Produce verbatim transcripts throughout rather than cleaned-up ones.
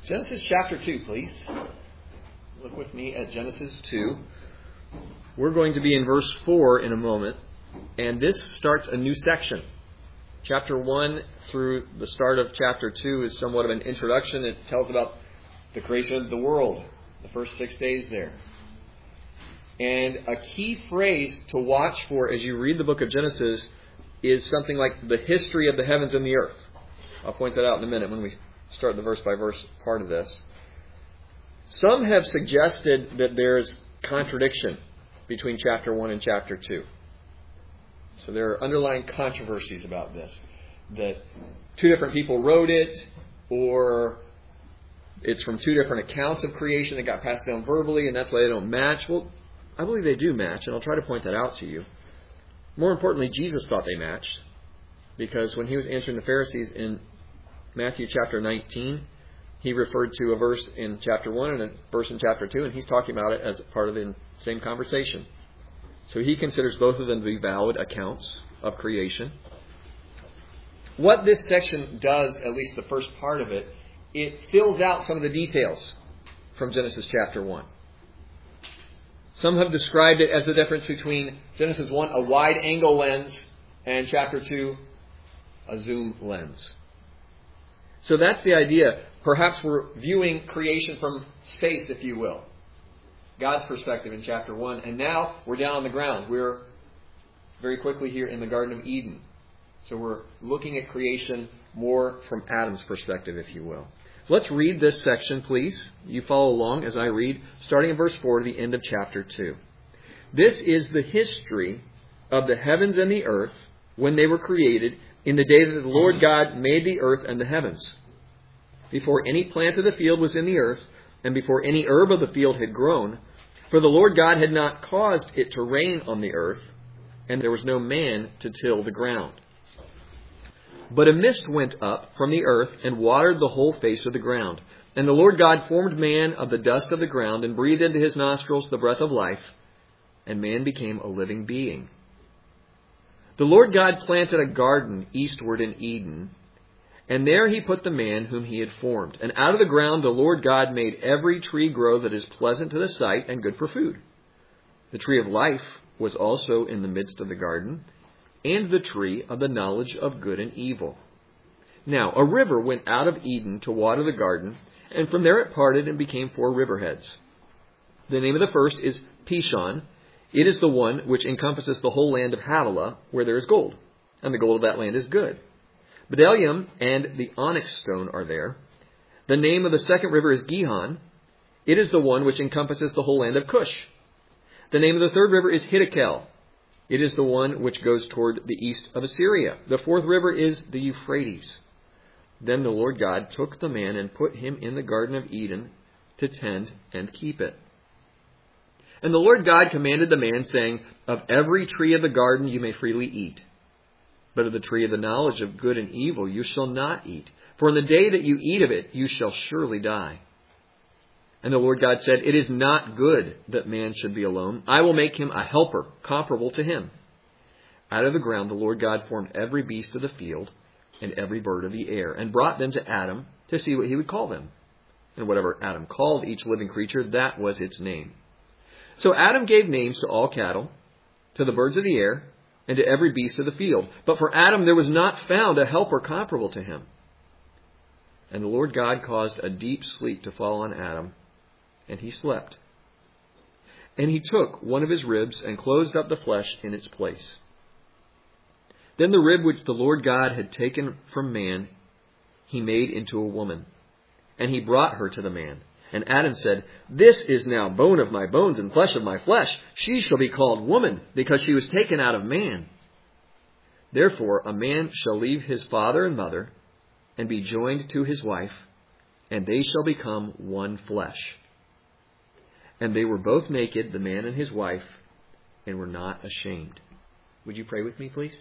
Genesis chapter two, please. Look with me at Genesis two. We're going to be in verse four in a moment, and this starts a new section. Chapter one through the start of chapter two is somewhat of an introduction. It tells about the creation of the world, the first six days there. And a key phrase to watch for as you read the book of Genesis is something like the history of the heavens and the earth. I'll point that out in a minute when we start the verse-by-verse part of this. Some have suggested that there's contradiction between chapter one and chapter two. So there are underlying controversies about this. That two different people wrote it, or it's from two different accounts of creation that got passed down verbally, and that's why they don't match. Well, I believe they do match, and I'll try to point that out to you. More importantly, Jesus thought they matched, because when he was answering the Pharisees in Matthew chapter nineteen, he referred to a verse in chapter one and a verse in chapter two, and he's talking about it as part of the same conversation. So he considers both of them to be valid accounts of creation. What this section does, at least the first part of it, it fills out some of the details from Genesis chapter one. Some have described it as the difference between Genesis one, a wide-angle lens, and chapter two, a zoom lens. So that's the idea. Perhaps we're viewing creation from space, if you will. God's perspective in chapter one. And now we're down on the ground. We're very quickly here in the Garden of Eden. So we're looking at creation more from Adam's perspective, if you will. Let's read this section, please. You follow along as I read, starting in verse four to the end of chapter two. This is the history of the heavens and the earth when they were created, in the day that the Lord God made the earth and the heavens. Before any plant of the field was in the earth, and before any herb of the field had grown, for the Lord God had not caused it to rain on the earth, and there was no man to till the ground. But a mist went up from the earth and watered the whole face of the ground. And the Lord God formed man of the dust of the ground and breathed into his nostrils the breath of life, and man became a living being. The Lord God planted a garden eastward in Eden, and there he put the man whom he had formed. And out of the ground the Lord God made every tree grow that is pleasant to the sight and good for food. The tree of life was also in the midst of the garden, and the tree of the knowledge of good and evil. Now a river went out of Eden to water the garden, and from there it parted and became four riverheads. The name of the first is Pishon. It is the one which encompasses the whole land of Havilah, where there is gold, and the gold of that land is good. Bdellium and the onyx stone are there. The name of the second river is Gihon. It is the one which encompasses the whole land of Cush. The name of the third river is Hiddekel. It is the one which goes toward the east of Assyria. The fourth river is the Euphrates. Then the Lord God took the man and put him in the Garden of Eden to tend and keep it. And the Lord God commanded the man, saying, Of every tree of the garden you may freely eat, but of the tree of the knowledge of good and evil you shall not eat. For in the day that you eat of it, you shall surely die. And the Lord God said, It is not good that man should be alone. I will make him a helper comparable to him. Out of the ground the Lord God formed every beast of the field and every bird of the air, and brought them to Adam to see what he would call them. And whatever Adam called each living creature, that was its name. So Adam gave names to all cattle, to the birds of the air, and to every beast of the field. But for Adam there was not found a helper comparable to him. And the Lord God caused a deep sleep to fall on Adam, and he slept. And he took one of his ribs and closed up the flesh in its place. Then the rib which the Lord God had taken from man, he made into a woman, and he brought her to the man. And Adam said, This is now bone of my bones and flesh of my flesh. She shall be called woman, because she was taken out of man. Therefore a man shall leave his father and mother, and be joined to his wife, and they shall become one flesh. And they were both naked, the man and his wife, and were not ashamed. Would you pray with me, please?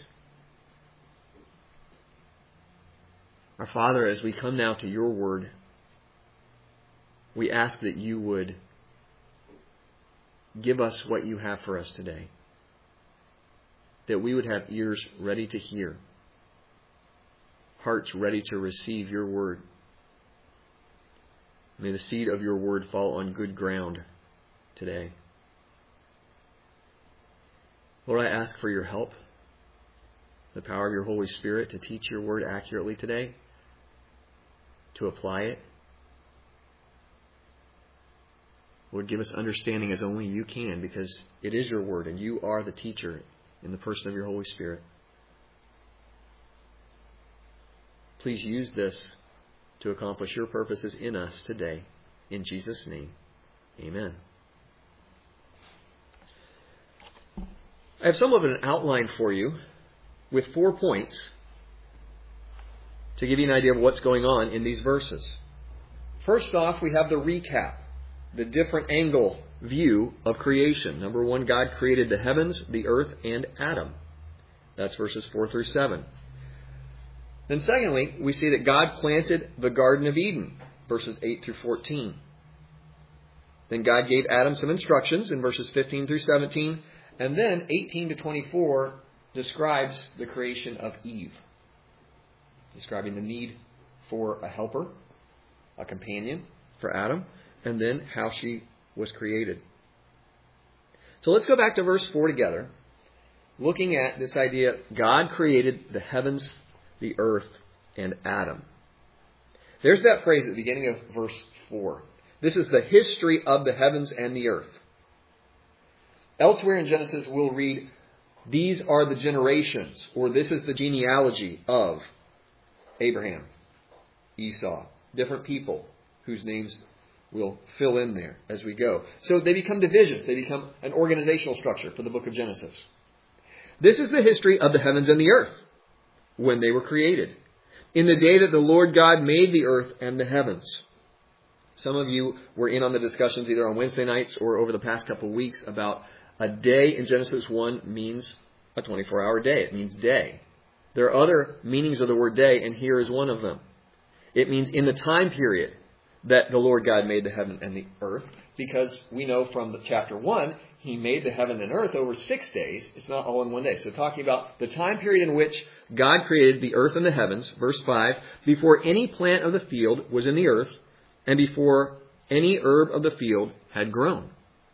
Our Father, as we come now to your word, we ask that you would give us what you have for us today. That we would have ears ready to hear, hearts ready to receive your word. May the seed of your word fall on good ground today. Lord, I ask for your help, the power of your Holy Spirit to teach your word accurately today, to apply it. Lord, give us understanding as only you can, because it is your word and you are the teacher in the person of your Holy Spirit. Please use this to accomplish your purposes in us today. In Jesus' name, amen. I have somewhat of an outline for you with four points to give you an idea of what's going on in these verses. First off, we have the recap, the different angle view of creation. Number one, God created the heavens, the earth, and Adam. That's verses four through seven. Then secondly, we see that God planted the Garden of Eden, verses eight through fourteen. Then God gave Adam some instructions in verses fifteen through seventeen. And then eighteen to twenty-four describes the creation of Eve, describing the need for a helper, a companion for Adam, and then how she was created. So let's go back to verse four together, looking at this idea, God created the heavens, the earth, and Adam. There's that phrase at the beginning of verse four. This is the history of the heavens and the earth. Elsewhere in Genesis, we'll read, these are the generations, or this is the genealogy of Abraham, Esau, different people whose names we'll fill in there as we go. So they become divisions. They become an organizational structure for the book of Genesis. This is the history of the heavens and the earth when they were created, in the day that the Lord God made the earth and the heavens. Some of you were in on the discussions either on Wednesday nights or over the past couple of weeks about a day in Genesis one means a twenty-four hour day. It means day. There are other meanings of the word day, and here is one of them. It means in the time period that the Lord God made the heaven and the earth, because we know from the chapter one, He made the heaven and earth over six days. It's not all in one day. So talking about the time period in which God created the earth and the heavens, verse five, before any plant of the field was in the earth, and before any herb of the field had grown.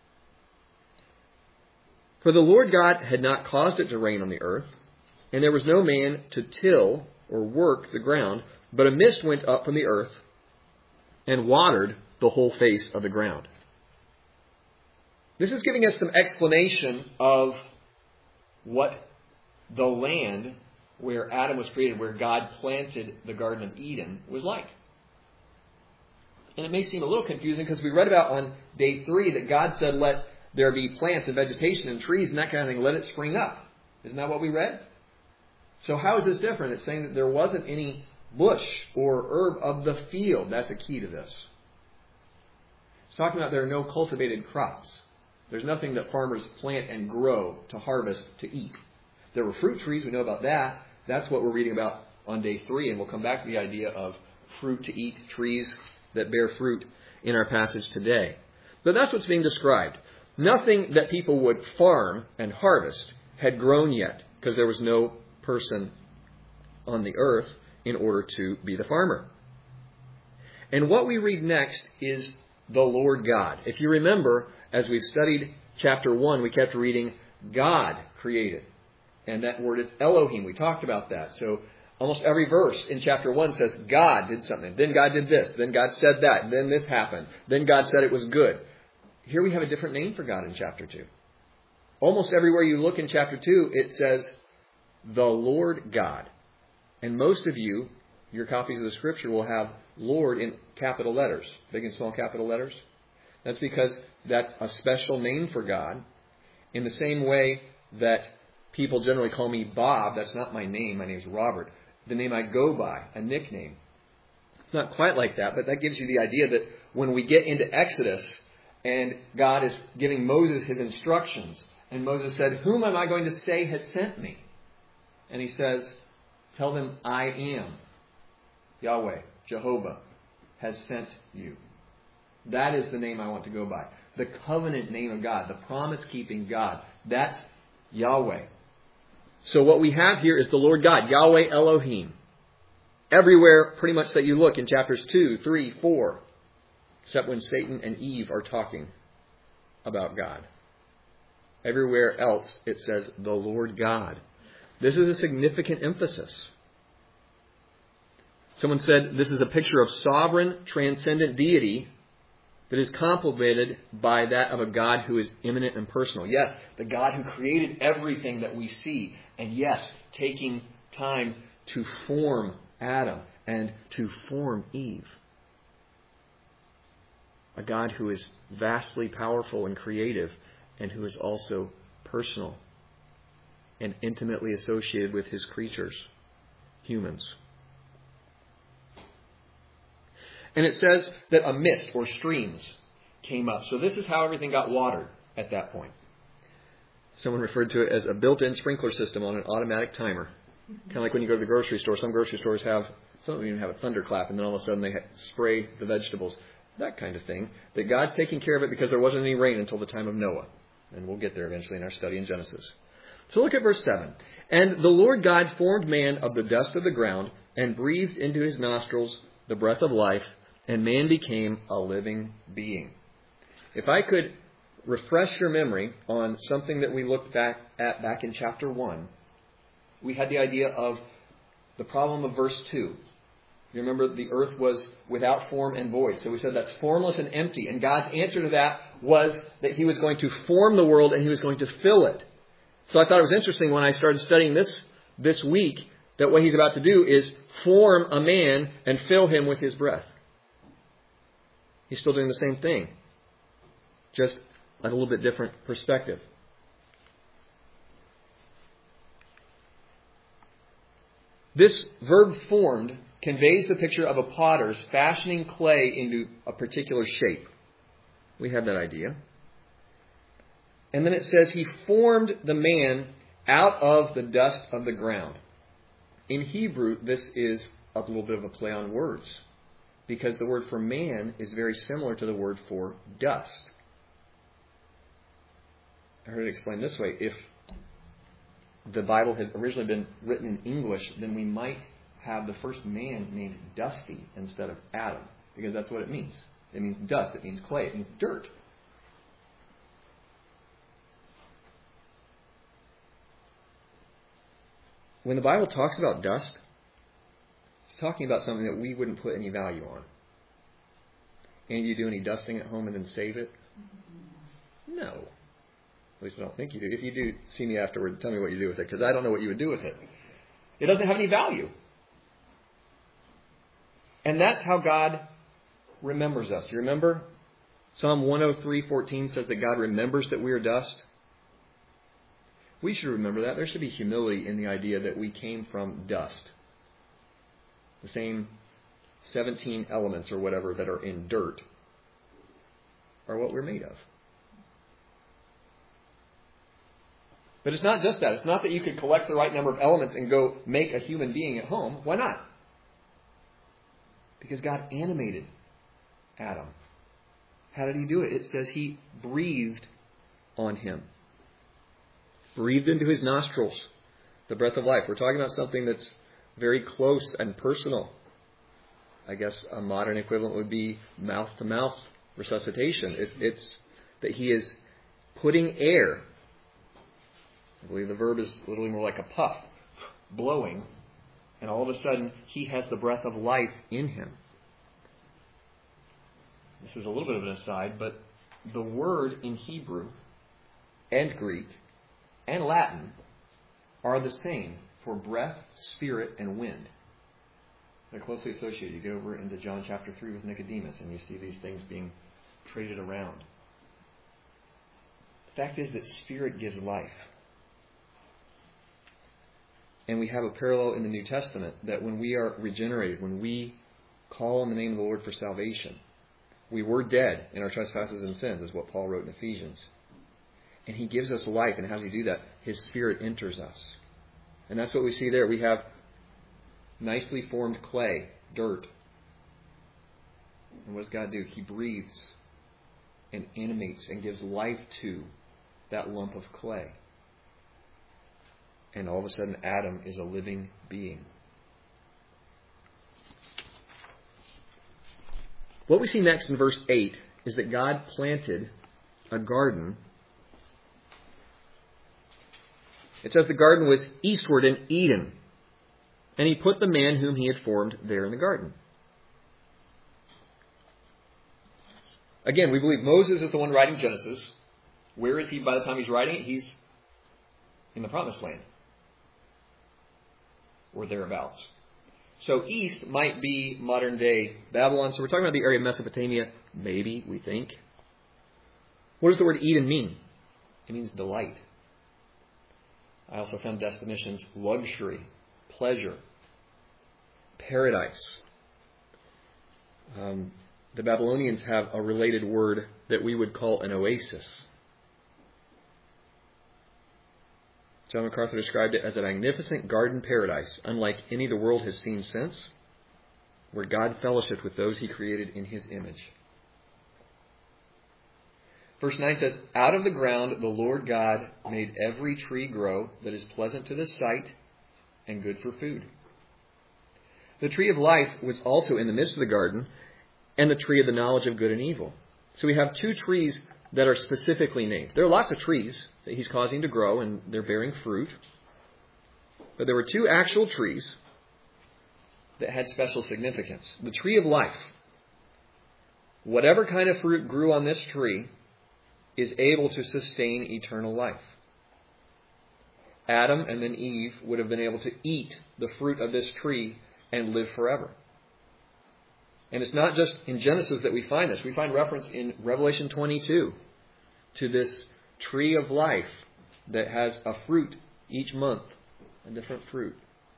For the Lord God had not caused it to rain on the earth, and there was no man to till or work the ground, but a mist went up from the earth and watered the whole face of the ground. This is giving us some explanation of what the land where Adam was created, where God planted the Garden of Eden, was like. And it may seem a little confusing because we read about on day three that God said, let there be plants and vegetation and trees and that kind of thing. Let it spring up. Isn't that what we read? So how is this different? It's saying that there wasn't any bush or herb of the field. That's a key to this. It's talking about there are no cultivated crops. There's nothing that farmers plant and grow to harvest to eat. There were fruit trees. We know about that. That's what we're reading about on day three. And we'll come back to the idea of fruit to eat, trees that bear fruit in our passage today. But that's what's being described. Nothing that people would farm and harvest had grown yet, because there was no person on the earth in order to be the farmer. And what we read next is the Lord God. If you remember, as we've studied chapter one, we kept reading God created. And that word is Elohim. We talked about that. So almost every verse in chapter one says God did something. Then God did this. Then God said that. Then this happened. Then God said it was good. Here we have a different name for God in chapter two. Almost everywhere you look in chapter two, it says the Lord God. And most of you, your copies of the Scripture will have Lord in capital letters, big and small capital letters. That's because that's a special name for God. In the same way that people generally call me Bob, that's not my name. My name is Robert. The name I go by, a nickname. It's not quite like that, but that gives you the idea that when we get into Exodus and God is giving Moses his instructions, and Moses said, whom am I going to say has sent me? And he says, tell them I am. Yahweh, Jehovah, has sent you. That is the name I want to go by. The covenant name of God, the promise-keeping God. That's Yahweh. So what we have here is the Lord God, Yahweh Elohim. Everywhere pretty much that you look in chapters two, three, four, except when Satan and Eve are talking about God. Everywhere else it says the Lord God. This is a significant emphasis. Someone said this is a picture of sovereign, transcendent deity that is complemented by that of a God who is immanent and personal. Yes, the God who created everything that we see. And yes, taking time to form Adam and to form Eve. A God who is vastly powerful and creative and who is also personal and intimately associated with his creatures, humans. And it says that a mist or streams came up. So this is how everything got watered at that point. Someone referred to it as a built-in sprinkler system on an automatic timer. Kind of like when you go to the grocery store. Some grocery stores have, some of them even have a thunderclap, and then all of a sudden they spray the vegetables. That kind of thing. That God's taking care of it because there wasn't any rain until the time of Noah. And we'll get there eventually in our study in Genesis. So look at verse seven. And the Lord God formed man of the dust of the ground and breathed into his nostrils the breath of life, and man became a living being. If I could refresh your memory on something that we looked back at back in chapter one, we had the idea of the problem of verse two. You remember the earth was without form and void. So we said that's formless and empty. And God's answer to that was that he was going to form the world and he was going to fill it. So I thought it was interesting when I started studying this this week that what he's about to do is form a man and fill him with his breath. He's still doing the same thing, just a little bit different perspective. This verb formed conveys the picture of a potter's fashioning clay into a particular shape. We have that idea. And then it says he formed the man out of the dust of the ground. In Hebrew, this is a little bit of a play on words, because the word for man is very similar to the word for dust. I heard it explained this way. If the Bible had originally been written in English, then we might have the first man named Dusty instead of Adam, because that's what it means. It means dust. It means clay. It means dirt. When the Bible talks about dust, it's talking about something that we wouldn't put any value on. Any of you do any dusting at home and then save it? No. At least I don't think you do. If you do, see me afterward. Tell me what you do with it, because I don't know what you would do with it. It doesn't have any value. And that's how God remembers us. You remember? Psalm one oh three fourteen says that God remembers that we are dust. We should remember that. There should be humility in the idea that we came from dust. The same seventeen elements or whatever that are in dirt are what we're made of. But it's not just that. It's not that you could collect the right number of elements and go make a human being at home. Why not? Because God animated Adam. How did he do it? It says he breathed on him. Breathed into his nostrils the breath of life. We're talking about something that's very close and personal. I guess a modern equivalent would be mouth-to-mouth resuscitation. It, it's that he is putting air. I believe the verb is literally more like a puff, blowing, and all of a sudden he has the breath of life in him. This is a little bit of an aside, but the word in Hebrew and Greek and Latin are the same for breath, spirit, and wind. They're closely associated. You go over into John chapter three with Nicodemus and you see these things being traded around. The fact is that spirit gives life. And we have a parallel in the New Testament that when we are regenerated, when we call on the name of the Lord for salvation, we were dead in our trespasses and sins, is what Paul wrote in Ephesians. And he gives us life. And how does he do that? His Spirit enters us. And that's what we see there. We have nicely formed clay, dirt. And what does God do? He breathes and animates and gives life to that lump of clay. And all of a sudden, Adam is a living being. What we see next in verse eight is that God planted a garden. It says the garden was eastward in Eden, and he put the man whom he had formed there in the garden. Again, we believe Moses is the one writing Genesis. Where is he by the time he's writing it? He's in the Promised Land, or thereabouts. So east might be modern-day Babylon. So we're talking about the area of Mesopotamia, maybe, we think. What does the word Eden mean? It means delight. I also found definitions: luxury, pleasure, paradise. Um, the Babylonians have a related word that we would call an oasis. John MacArthur described it as a magnificent garden paradise, unlike any the world has seen since, where God fellowshiped with those he created in his image. Verse nine says, "Out of the ground the Lord God made every tree grow that is pleasant to the sight and good for food." The tree of life was also in the midst of the garden, and the tree of the knowledge of good and evil. So we have two trees that are specifically named. There are lots of trees that he's causing to grow, and they're bearing fruit. But there were two actual trees that had special significance. The tree of life. Whatever kind of fruit grew on this tree is able to sustain eternal life. Adam and then Eve would have been able to eat the fruit of this tree and live forever. And it's not just in Genesis that we find this. We find reference in Revelation twenty-two to this tree of life that has a fruit each month, a different fruit.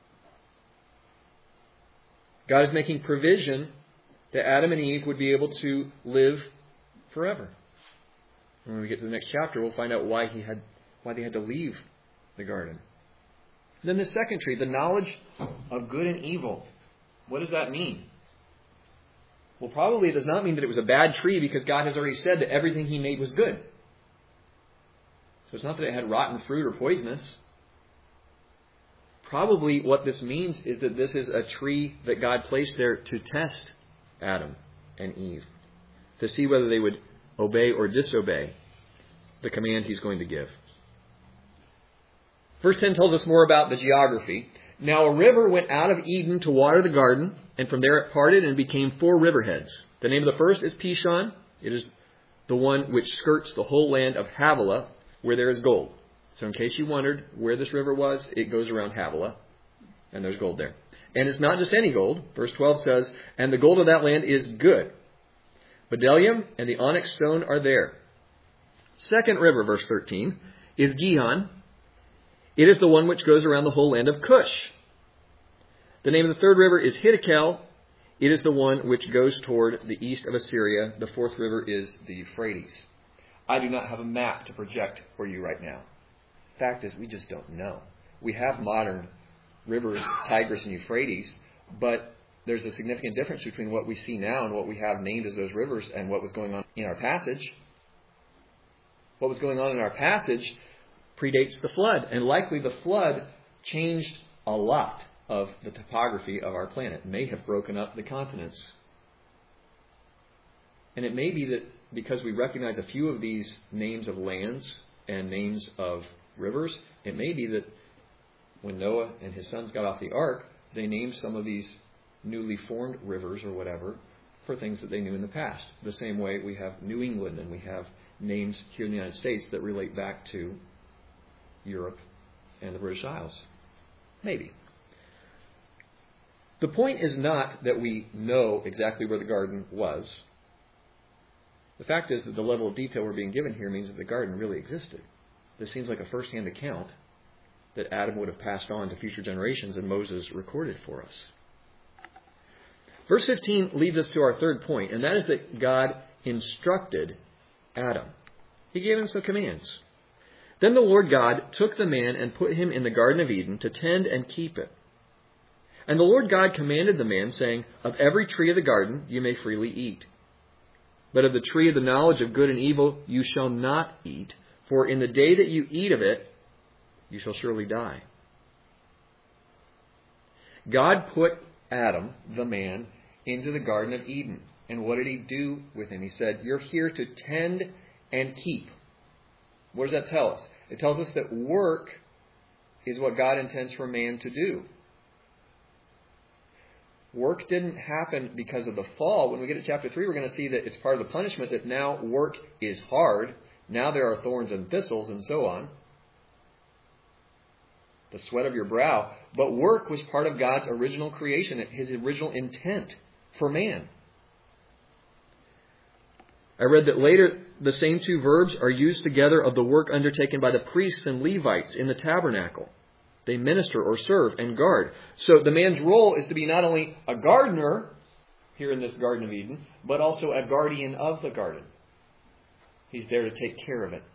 God is making provision that Adam and Eve would be able to live forever. When we get to the next chapter, we'll find out why he had, why they had to leave the garden. Then the second tree, the knowledge of good and evil. What does that mean? Well, probably it does not mean that it was a bad tree, because God has already said that everything he made was good. So it's not that it had rotten fruit or poisonous. Probably what this means is that this is a tree that God placed there to test Adam and Eve, to see whether they would obey or disobey the command he's going to give. Verse ten tells us more about the geography. "Now a river went out of Eden to water the garden, and from there it parted and became four riverheads. The name of the first is Pishon. It is the one which skirts the whole land of Havilah, where there is gold." So in case you wondered where this river was, it goes around Havilah, and there's gold there. And it's not just any gold. Verse twelve says, "And the gold of that land is good. Bdellium and the onyx stone are there." Second river, verse thirteen, is Gihon. It is the one which goes around the whole land of Cush. The name of the third river is Hiddekel. It is the one which goes toward the east of Assyria. The fourth river is the Euphrates. I do not have a map to project for you right now. Fact is, we just don't know. We have modern rivers, Tigris and Euphrates, but there's a significant difference between what we see now and what we have named as those rivers and what was going on in our passage. What was going on in our passage predates the flood, and likely the flood changed a lot of the topography of our planet. It may have broken up the continents. And it may be that because we recognize a few of these names of lands and names of rivers, it may be that when Noah and his sons got off the ark, they named some of these newly formed rivers or whatever for things that they knew in the past. The same way we have New England and we have names here in the United States that relate back to Europe and the British Isles. Maybe. The point is not that we know exactly where the garden was. The fact is that the level of detail we're being given here means that the garden really existed. This seems like a first-hand account that Adam would have passed on to future generations and Moses recorded for us. Verse fifteen leads us to our third point, and that is that God instructed Adam. He gave him some commands. "Then the Lord God took the man and put him in the Garden of Eden to tend and keep it. And the Lord God commanded the man, saying, Of every tree of the garden you may freely eat. But of the tree of the knowledge of good and evil you shall not eat, for in the day that you eat of it, you shall surely die." God put Adam, the man, into the Garden of Eden. And what did he do with him? He said, you're here to tend and keep. What does that tell us? It tells us that work is what God intends for man to do. Work didn't happen because of the fall. When we get to chapter three, we're going to see that it's part of the punishment, that now work is hard. Now there are thorns and thistles and so on. The sweat of your brow. But work was part of God's original creation, His original intent for man. I read that later the same two verbs are used together of the work undertaken by the priests and Levites in the tabernacle. They minister or serve and guard. So the man's role is to be not only a gardener here in this Garden of Eden, but also a guardian of the garden. He's there to take care of it.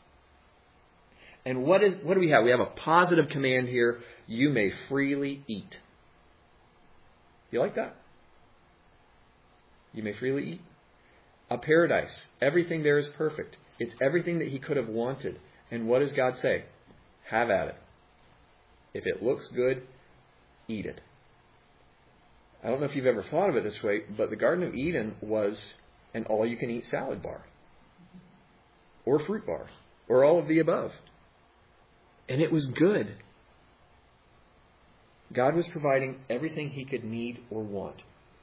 And what is what do we have? We have a positive command here. You may freely eat. You like that? You may freely eat. A paradise. Everything there is perfect. It's everything that he could have wanted. And what does God say? Have at it. If it looks good, eat it. I don't know if you've ever thought of it this way, but the Garden of Eden was an all-you-can-eat salad bar. Or fruit bar. Or all of the above. And it was good. God was providing everything he could need or want.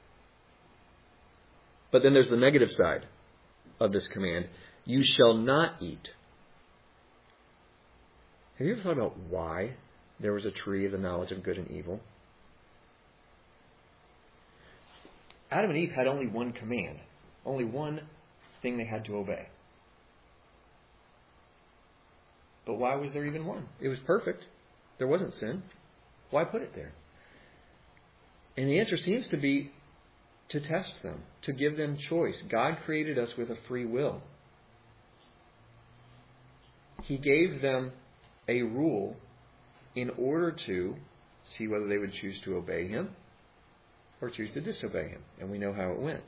But then there's the negative side of this command. You shall not eat. Have you ever thought about why there was a tree of the knowledge of good and evil? Adam and Eve had only one command. Only one thing they had to obey. But why was there even one? It was perfect. There wasn't sin. Why put it there? And the answer seems to be to test them, to give them choice. God created us with a free will. He gave them a rule in order to see whether they would choose to obey Him or choose to disobey Him. And we know how it went.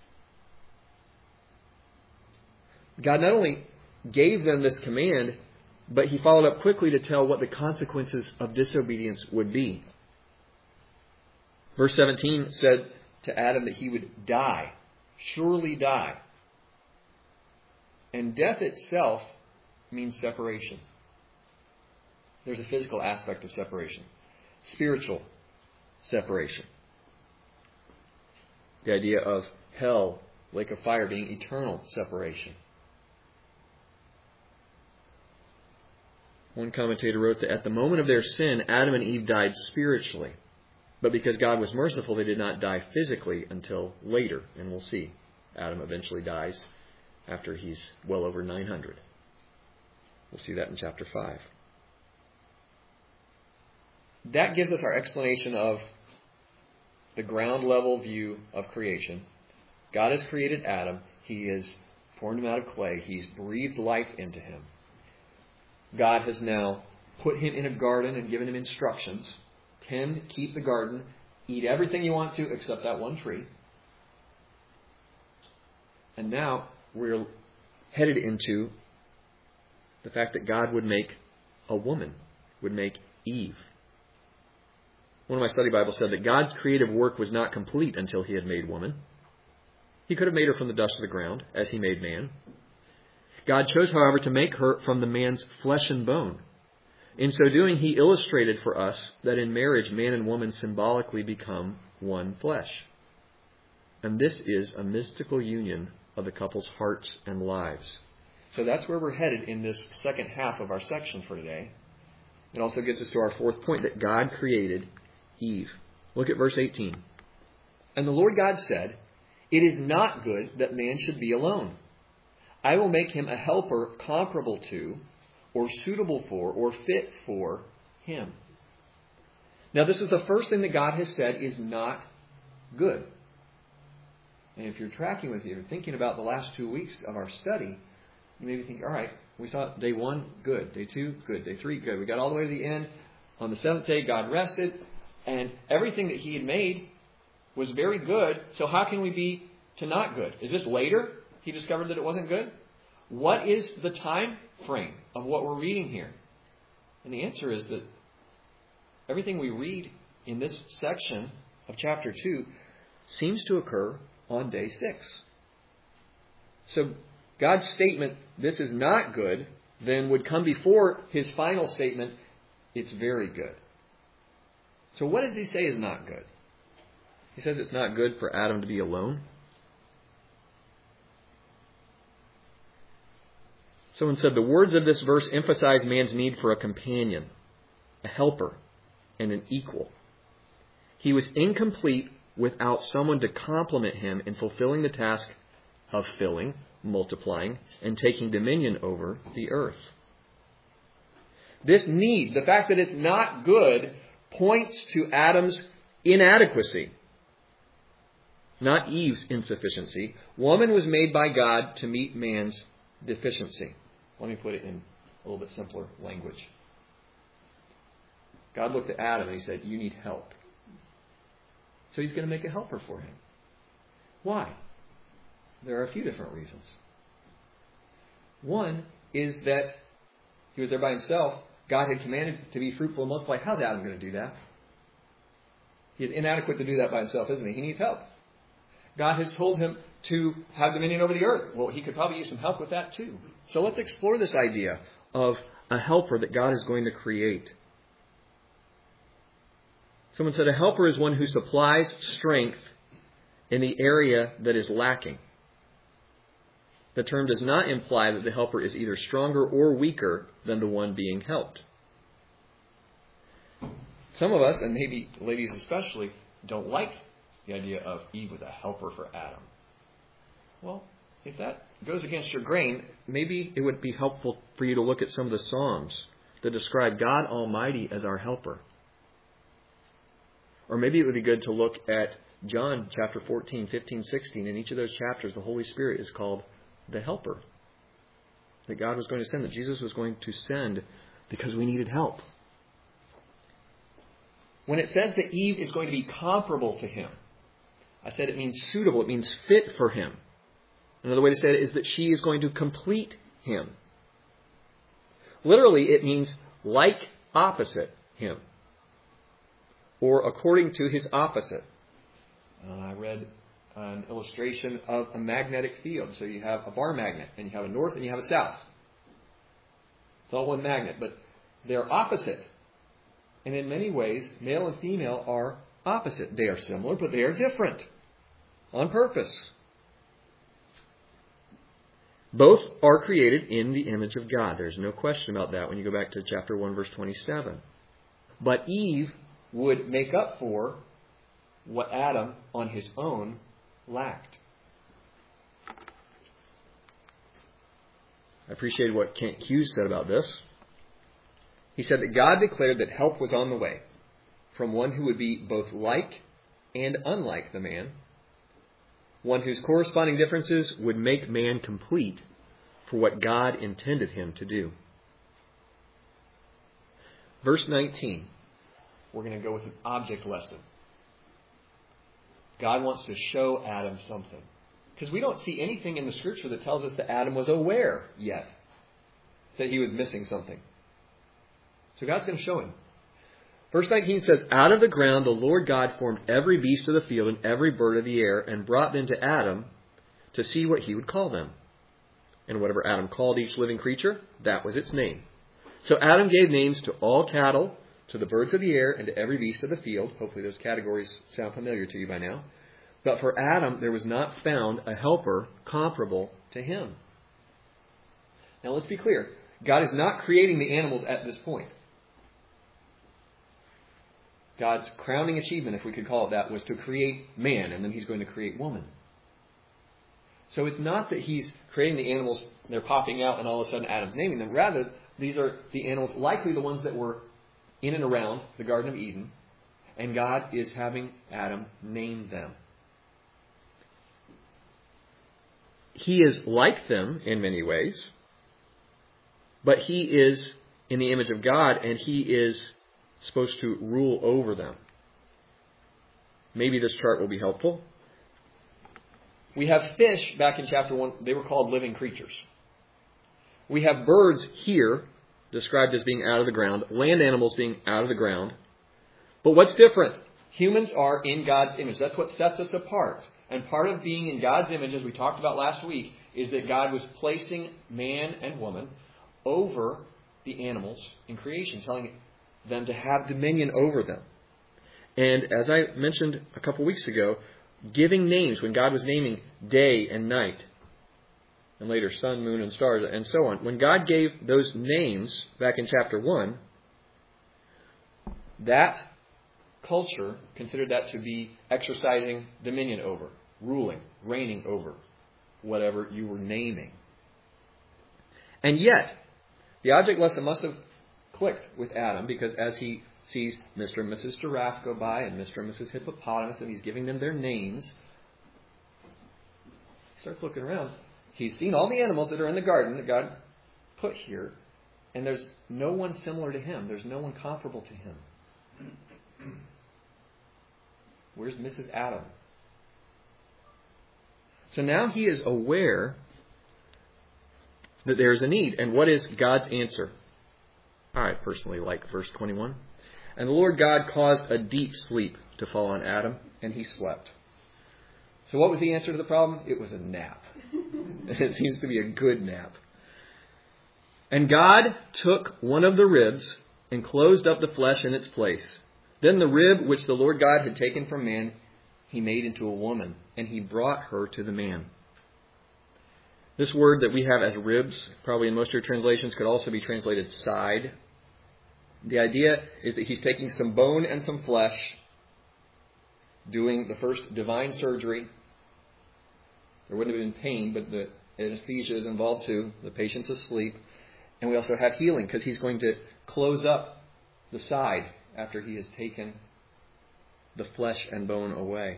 God not only gave them this command, but He followed up quickly to tell what the consequences of disobedience would be. Verse seventeen said to Adam that he would die, surely die. And death itself means separation. There's a physical aspect of separation. Spiritual separation. The idea of hell, lake of fire, being eternal separation. One commentator wrote that at the moment of their sin, Adam and Eve died spiritually. But because God was merciful, they did not die physically until later. And we'll see. Adam eventually dies after he's well over nine hundred. We'll see that in chapter five. That gives us our explanation of the ground level view of creation. God has created Adam. He has formed him out of clay. He's breathed life into him. God has now put him in a garden and given him instructions. Tend, keep the garden, eat everything you want to except that one tree. And now we're headed into the fact that God would make a woman, would make Eve. One of my study Bibles said that God's creative work was not complete until He had made woman. He could have made her from the dust of the ground, as He made man. God chose, however, to make her from the man's flesh and bone. In so doing, He illustrated for us that in marriage, man and woman symbolically become one flesh. And this is a mystical union of the couple's hearts and lives. So that's where we're headed in this second half of our section for today. It also gets us to our fourth point, that God created Eve. Look at verse eighteen. And the Lord God said, "It is not good that man should be alone. I will make him a helper comparable to, or suitable for, or fit for him." Now, this is the first thing that God has said is not good. And if you're tracking with you, thinking about the last two weeks of our study, you may be thinking, all right, we saw day one, good. Day two, good. Day three, good. We got all the way to the end. On the seventh day, God rested, and everything that He had made was very good. So how can we be to not good? Is this later He discovered that it wasn't good? What is the time frame of what we're reading here? And the answer is that everything we read in this section of chapter two seems to occur on day six. So God's statement, this is not good, then would come before his final statement, it's very good. So what does he say is not good? He says it's not good for Adam to be alone. Someone said the words of this verse emphasize man's need for a companion, a helper, and an equal. He was incomplete without someone to complement him in fulfilling the task of filling, multiplying, and taking dominion over the earth. This need, the fact that it's not good, points to Adam's inadequacy, not Eve's insufficiency. Woman was made by God to meet man's deficiency. Let me put it in a little bit simpler language. God looked at Adam and he said, you need help. So he's going to make a helper for him. Why? There are a few different reasons. One is that he was there by himself. God had commanded to be fruitful and multiply. How's Adam going to do that? He is inadequate to do that by himself, isn't he? He needs help. God has told him to have dominion over the earth. Well, he could probably use some help with that too. So let's explore this idea of a helper that God is going to create. Someone said a helper is one who supplies strength in the area that is lacking. The term does not imply that the helper is either stronger or weaker than the one being helped. Some of us, and maybe ladies especially, don't like the idea of Eve was a helper for Adam. Well, if that goes against your grain, maybe it would be helpful for you to look at some of the Psalms that describe God Almighty as our helper. Or maybe it would be good to look at John chapter fourteen, fifteen, sixteen. In each of those chapters, the Holy Spirit is called the helper. That God was going to send, that Jesus was going to send because we needed help. When it says that Eve is going to be comparable to him, I said it means suitable, it means fit for him. Another way to say it is that she is going to complete him. Literally, it means like opposite him. Or according to his opposite. Uh, I read an illustration of a magnetic field. So you have a bar magnet, and you have a north and you have a south. It's all one magnet, but they're opposite. And in many ways, male and female are opposite. They are similar, but they are different. On purpose. Both are created in the image of God. There's no question about that when you go back to chapter one, verse twenty-seven. But Eve would make up for what Adam on his own lacked. I appreciated what Kent Hughes said about this. He said that God declared that help was on the way from one who would be both like and unlike the man, one whose corresponding differences would make man complete for what God intended him to do. Verse nineteen. We're going to go with an object lesson. God wants to show Adam something. Because we don't see anything in the Scripture that tells us that Adam was aware yet that he was missing something. So God's going to show him. Verse nineteen says, out of the ground the Lord God formed every beast of the field and every bird of the air and brought them to Adam to see what he would call them. And whatever Adam called each living creature, that was its name. So Adam gave names to all cattle, to the birds of the air, and to every beast of the field. Hopefully those categories sound familiar to you by now. But for Adam, there was not found a helper comparable to him. Now let's be clear. God is not creating the animals at this point. God's crowning achievement, if we could call it that, was to create man, and then he's going to create woman. So it's not that he's creating the animals, they're popping out, and all of a sudden Adam's naming them. Rather, these are the animals, likely the ones that were in and around the Garden of Eden, and God is having Adam name them. He is like them in many ways, but he is in the image of God, and he is supposed to rule over them. Maybe this chart will be helpful. We have fish back in chapter one. They were called living creatures. We have birds here, described as being out of the ground, land animals being out of the ground. But what's different? Humans are in God's image. That's what sets us apart. And part of being in God's image, as we talked about last week, is that God was placing man and woman over the animals in creation, telling them to have dominion over them. And as I mentioned a couple weeks ago, giving names, when God was naming day and night, and later sun, moon, and stars, and so on, when God gave those names back in chapter one, that culture considered that to be exercising dominion over, ruling, reigning over whatever you were naming. And yet, the object lesson must have clicked with Adam, because as he sees Mister and Missus Giraffe go by and Mister and Missus Hippopotamus, and he's giving them their names, he starts looking around. He's seen all the animals that are in the garden that God put here, and there's no one similar to him. There's no one comparable to him. Where's Missus Adam? So now he is aware that there is a need. And what is God's answer? I personally like verse twenty-one. And the Lord God caused a deep sleep to fall on Adam, and he slept. So what was the answer to the problem? It was a nap. It seems to be a good nap. And God took one of the ribs and closed up the flesh in its place. Then the rib which the Lord God had taken from man, he made into a woman, and he brought her to the man. This word that we have as ribs, probably in most of your translations, could also be translated side. The idea is that he's taking some bone and some flesh, doing the first divine surgery. There wouldn't have been pain, but the anesthesia is involved too. The patient's asleep. And we also have healing, because he's going to close up the side after he has taken the flesh and bone away.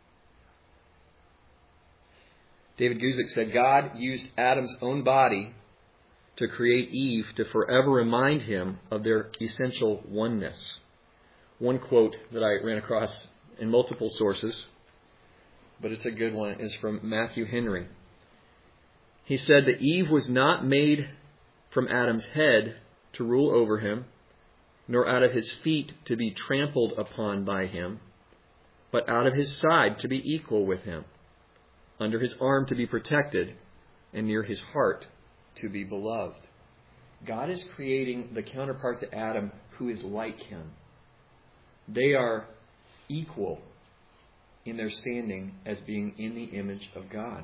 David Guzik said, God used Adam's own body to create Eve to forever remind him of their essential oneness. One quote that I ran across in multiple sources, but it's a good one, is from Matthew Henry. He said that Eve was not made from Adam's head to rule over him, nor out of his feet to be trampled upon by him, but out of his side to be equal with him, under his arm to be protected, and near his heart to be beloved. God is creating the counterpart to Adam who is like him. They are equal in their standing as being in the image of God.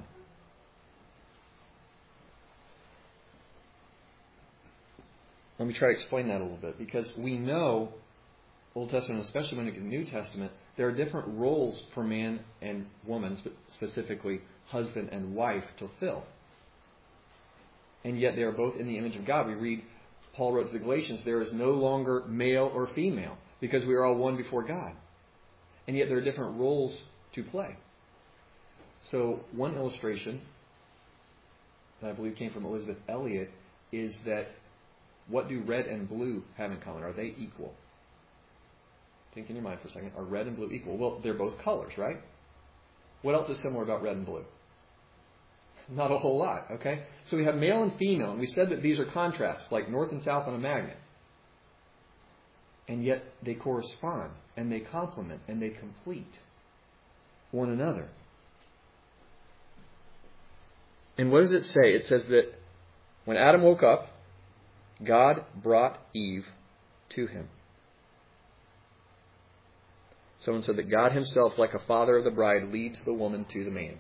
Let me try to explain that a little bit, because we know, Old Testament, especially when you get to the New Testament, there are different roles for man and woman, specifically husband and wife, to fill. And yet they are both in the image of God. We read, Paul wrote to the Galatians, there is no longer male or female, because we are all one before God. And yet there are different roles to play. So one illustration that I believe came from Elizabeth Elliot is that what do red and blue have in common? Are they equal? Think in your mind for a second. Are red and blue equal? Well, they're both colors, right? What else is similar about red and blue? Not a whole lot, okay? So we have male and female, and we said that these are contrasts, like north and south on a magnet. And yet they correspond, and they complement, and they complete one another. And what does it say? It says that when Adam woke up, God brought Eve to him. Someone said that God himself, like a father of the bride, leads the woman to the man.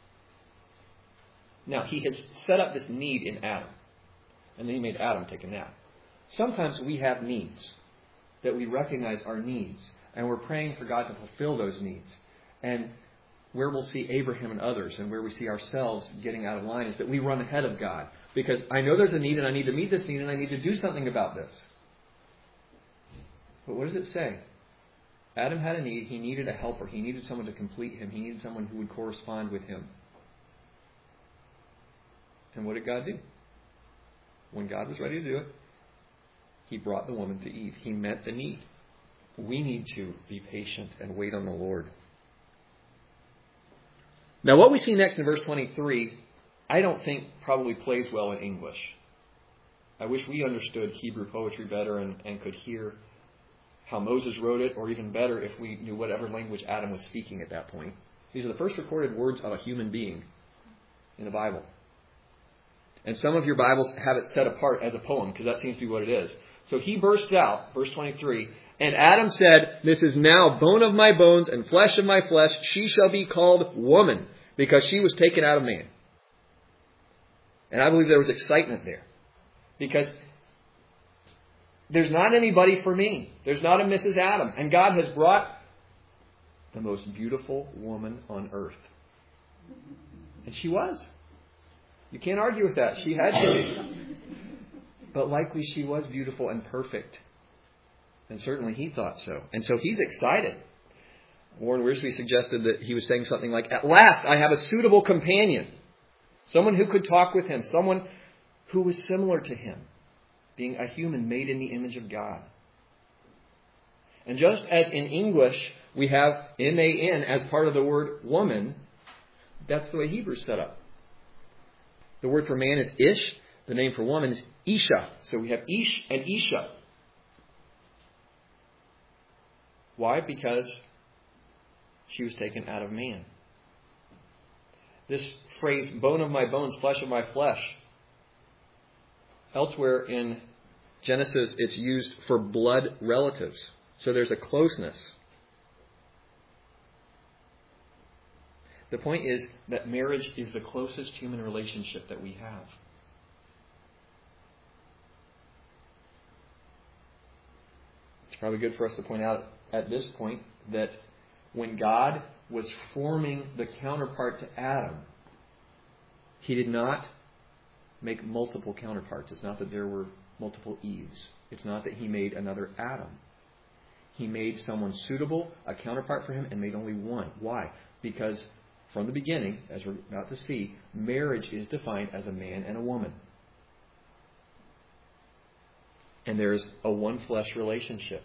Now, he has set up this need in Adam. And then he made Adam take a nap. Sometimes we have needs that we recognize are needs. And we're praying for God to fulfill those needs. And where we'll see Abraham and others, and where we see ourselves getting out of line, is that we run ahead of God. Because I know there's a need, and I need to meet this need, and I need to do something about this. But what does it say? Adam had a need. He needed a helper. He needed someone to complete him. He needed someone who would correspond with him. And what did God do? When God was ready to do it, he brought the woman to Eve. He met the need. We need to be patient and wait on the Lord. Now, what we see next in verse twenty-three, I don't think probably plays well in English. I wish we understood Hebrew poetry better and, and could hear how Moses wrote it, or even better if we knew whatever language Adam was speaking at that point These are the first recorded words of a human being in the Bible. And some of your Bibles have it set apart as a poem, because that seems to be what it is. So he burst out, verse twenty-three, and Adam said, "This is now bone of my bones and flesh of my flesh. She shall be called woman, because she was taken out of man." And I believe there was excitement there. Because there's not anybody for me. There's not a Missus Adam. And God has brought the most beautiful woman on earth. And she was. You can't argue with that. She had to be. But likely she was beautiful and perfect. And certainly he thought so. And so he's excited. Warren Wiersbe suggested that he was saying something like, "At last I have a suitable companion. Someone who could talk with him. Someone who was similar to him. Being a human made in the image of God." And just as in English we have M A N as part of the word woman, that's the way Hebrews set up. The word for man is ish. The name for woman is Isha. So we have Ish and Isha. Why? Because she was taken out of man. This phrase, bone of my bones, flesh of my flesh. Elsewhere in Genesis, it's used for blood relatives. So there's a closeness. The point is that marriage is the closest human relationship that we have. It's probably good for us to point out at this point that when God was forming the counterpart to Adam, He did not make multiple counterparts. It's not that there were multiple Eves. It's not that He made another Adam. He made someone suitable, a counterpart for him, and made only one. Why? Because from the beginning, as we're about to see, marriage is defined as a man and a woman. And there's a one-flesh relationship.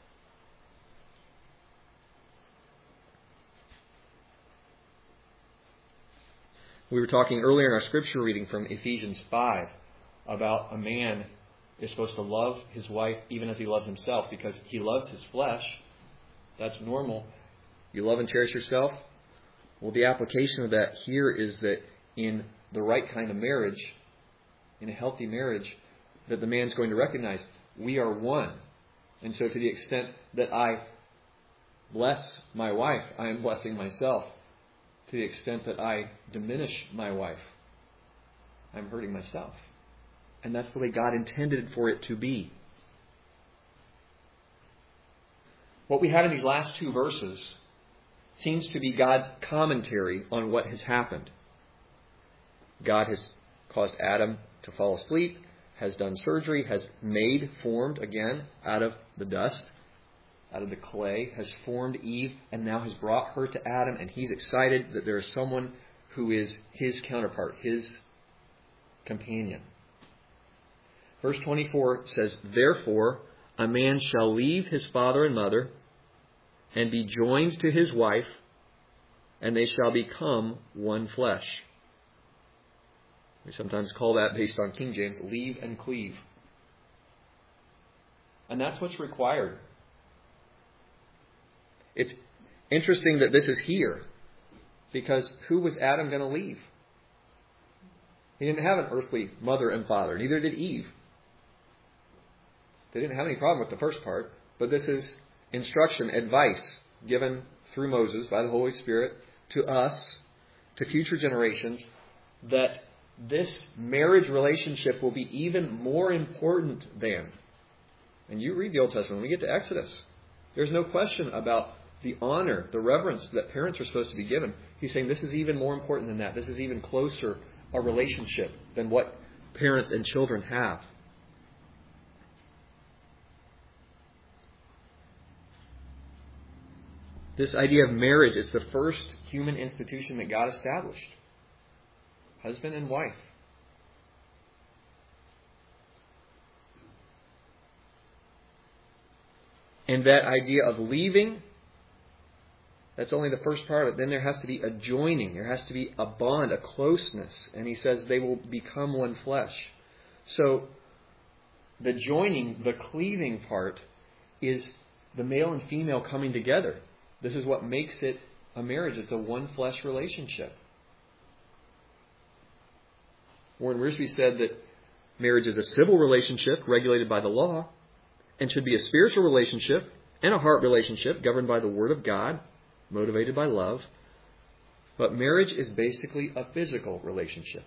We were talking earlier in our scripture reading from Ephesians five about a man is supposed to love his wife even as he loves himself because he loves his flesh. That's normal. You love and cherish yourself. Well, the application of that here is that in the right kind of marriage, in a healthy marriage, that the man's going to recognize we are one. And so to the extent that I bless my wife, I am blessing myself. To the extent that I diminish my wife, I'm hurting myself. And that's the way God intended for it to be. What we have in these last two verses seems to be God's commentary on what has happened. God has caused Adam to fall asleep, has done surgery, has made, formed again out of the dust, out of the clay, has formed Eve, and now has brought her to Adam, and he's excited that there is someone who is his counterpart, his companion. Verse twenty-four says, "Therefore a man shall leave his father and mother, and be joined to his wife, and they shall become one flesh." We sometimes call that, based on King James, leave and cleave. And that's what's required. It's interesting that this is here, because who was Adam going to leave? He didn't have an earthly mother and father. Neither did Eve. They didn't have any problem with the first part, but this is instruction, advice given through Moses by the Holy Spirit to us, to future generations, that this marriage relationship will be even more important than. And you read the Old Testament, when we get to Exodus, there's no question about the honor, the reverence that parents are supposed to be given. He's saying this is even more important than that. This is even closer a relationship than what parents and children have. This idea of marriage is the first human institution that God established. Husband and wife. And that idea of leaving, that's only the first part of it. Then there has to be a joining. There has to be a bond, a closeness. And he says they will become one flesh. So the joining, the cleaving part, is the male and female coming together. This is what makes it a marriage. It's a one-flesh relationship. Warren Wiersbe said that marriage is a civil relationship regulated by the law and should be a spiritual relationship and a heart relationship governed by the Word of God, motivated by love. But marriage is basically a physical relationship.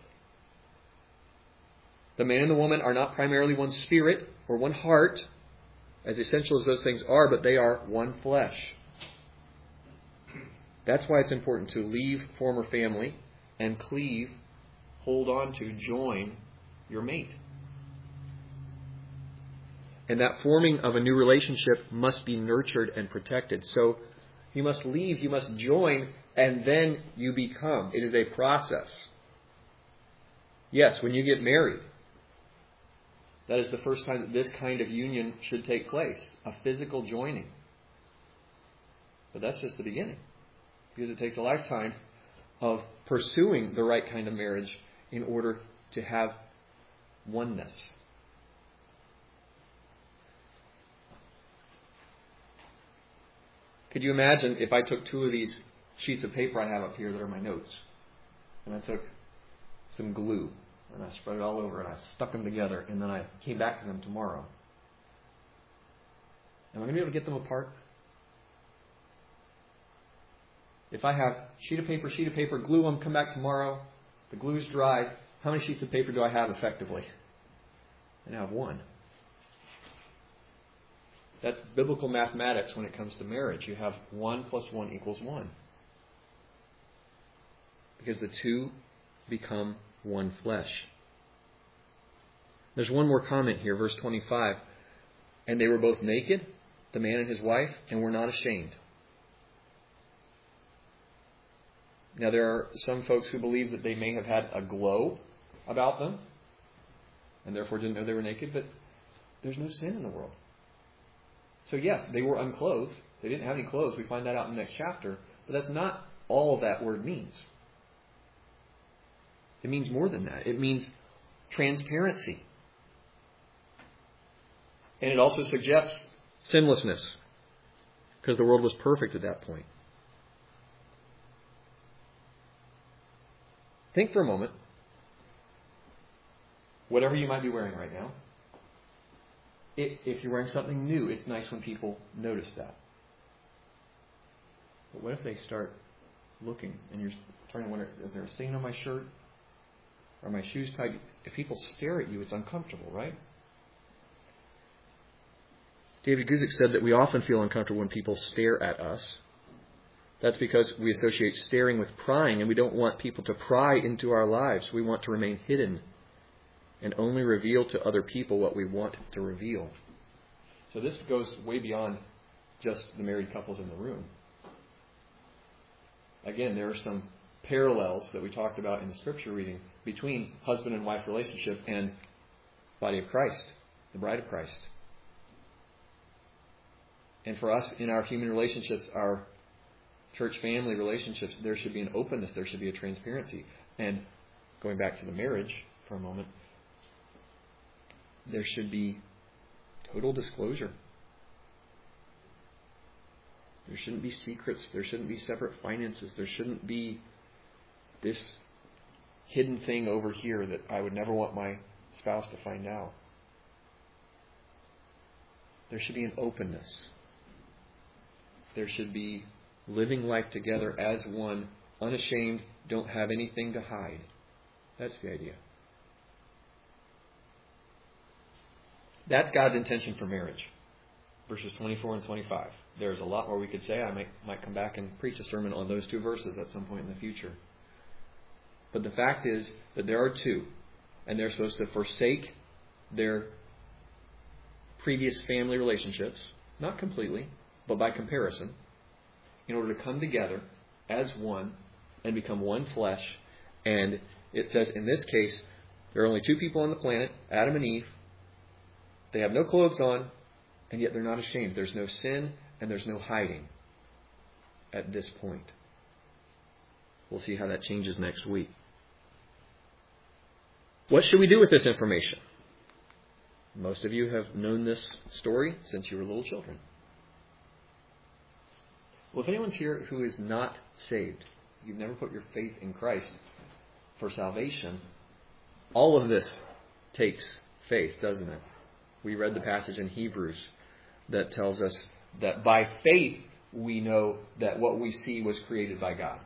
The man and the woman are not primarily one spirit or one heart, as essential as those things are, but they are one flesh. That's why it's important to leave former family and cleave, hold on to, join your mate. And that forming of a new relationship must be nurtured and protected. So you must leave, you must join, and then you become. It is a process. Yes, when you get married, that is the first time that this kind of union should take place, a physical joining. But that's just the beginning, because it takes a lifetime of pursuing the right kind of marriage in order to have oneness. Could you imagine if I took two of these sheets of paper I have up here that are my notes, and I took some glue, and I spread it all over, and I stuck them together, and then I came back to them tomorrow? Am I going to be able to get them apart? If I have sheet of paper, sheet of paper, glue them, come back tomorrow, the glue's dry, how many sheets of paper do I have effectively? I now have one. That's biblical mathematics when it comes to marriage. You have one plus one equals one. Because the two become one flesh. There's one more comment here, verse twenty-five. And they were both naked, the man and his wife, and were not ashamed. Now there are some folks who believe that they may have had a glow about them, and therefore didn't know they were naked, but there's no sin in the world. So yes, they were unclothed. They didn't have any clothes. We find that out in the next chapter. But that's not all that word means. It means more than that. It means transparency. And it also suggests sinlessness, because the world was perfect at that point. Think for a moment, whatever you might be wearing right now, if you're wearing something new, it's nice when people notice that. But what if they start looking and you're starting to wonder, is there a stain on my shirt? Are my shoes tight? If people stare at you, it's uncomfortable, right? David Guzik said that we often feel uncomfortable when people stare at us. That's because we associate staring with prying, and we don't want people to pry into our lives. We want to remain hidden and only reveal to other people what we want to reveal. So this goes way beyond just the married couples in the room. Again, there are some parallels that we talked about in the scripture reading between husband and wife relationship and body of Christ, the bride of Christ. And for us, in our human relationships, our church family relationships, there should be an openness, there should be a transparency. And going back to the marriage for a moment, there should be total disclosure. There shouldn't be secrets. There shouldn't be separate finances. There shouldn't be this hidden thing over here that I would never want my spouse to find out. There should be an openness. There should be living life together as one, unashamed, don't have anything to hide. That's the idea. That's God's intention for marriage. Verses twenty-four and twenty-five. There's a lot more we could say. I might, might come back and preach a sermon on those two verses at some point in the future. But the fact is that there are two, and they're supposed to forsake their previous family relationships, not completely, but by comparison, in order to come together as one and become one flesh. And it says in this case, there are only two people on the planet, Adam and Eve. They have no clothes on, and yet they're not ashamed. There's no sin, and there's no hiding at this point. We'll see how that changes next week. What should we do with this information? Most of you have known this story since you were little children. Well, if anyone's here who is not saved, you've never put your faith in Christ for salvation, all of this takes faith, doesn't it? We read the passage in Hebrews that tells us that by faith we know that what we see was created by God.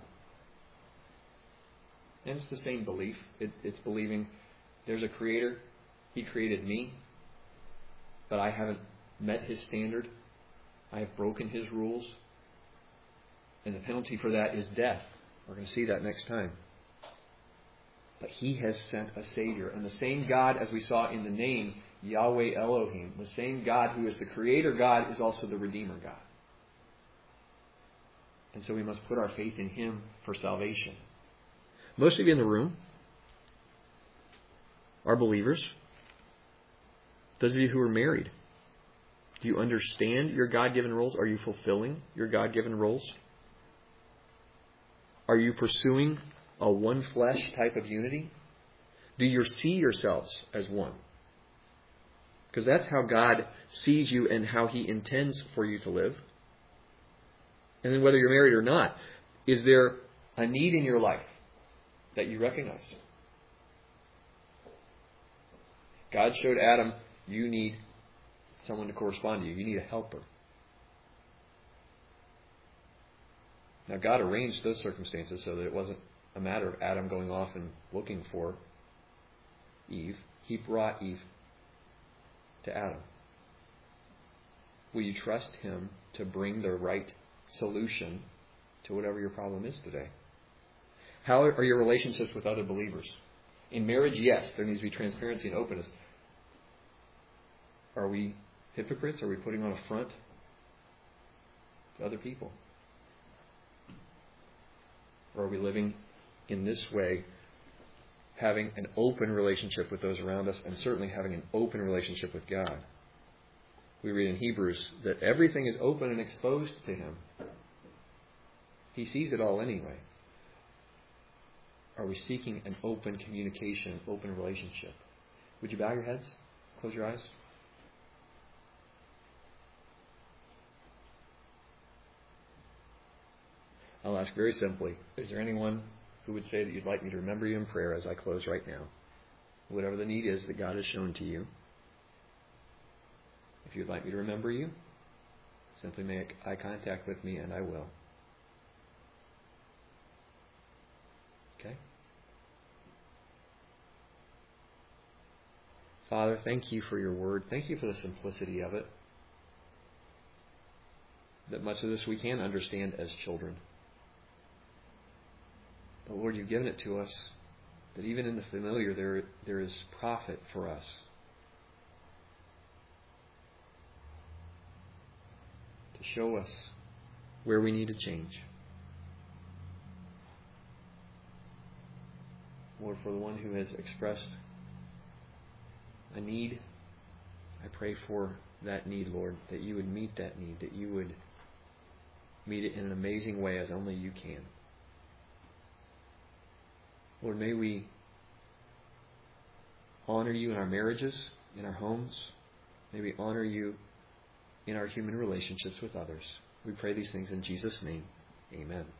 And it's the same belief. It, it's believing there's a creator. He created me, but I haven't met his standard. I have broken his rules. And the penalty for that is death. We're going to see that next time. But he has sent a Savior. And the same God, as we saw in the name, Yahweh Elohim, the same God who is the Creator God is also the Redeemer God. And so we must put our faith in him for salvation. Most of you in the room are believers. Those of you who are married, do you understand your God-given roles? Are you fulfilling your God-given roles? Are you pursuing a one flesh type of unity? Do you see yourselves as one? Because that's how God sees you and how he intends for you to live. And then whether you're married or not, is there a need in your life that you recognize? God showed Adam, you need someone to correspond to you. You need a helper. Now God arranged those circumstances so that it wasn't a matter of Adam going off and looking for Eve. He brought Eve to Adam. Will you trust him to bring the right solution to whatever your problem is today? How are your relationships with other believers? In marriage, yes, there needs to be transparency and openness. Are we hypocrites? Are we putting on a front to other people? Or are we living in this way, having an open relationship with those around us and certainly having an open relationship with God? We read in Hebrews that everything is open and exposed to him. He sees it all anyway. Are we seeking an open communication, open relationship? Would you bow your heads? Close your eyes? I'll ask very simply, is there anyone who would say that you'd like me to remember you in prayer as I close right now? Whatever the need is that God has shown to you. If you'd like me to remember you, simply make eye contact with me and I will. Okay? Father, thank you for your word. Thank you for the simplicity of it. That much of this we can understand as children. But Lord, you've given it to us that even in the familiar there, there is profit for us. To show us where we need to change. Lord, for the one who has expressed a need, I pray for that need, Lord, that you would meet that need, that you would meet it in an amazing way as only you can. Lord, may we honor you in our marriages, in our homes. May we honor you in our human relationships with others. We pray these things in Jesus' name. Amen.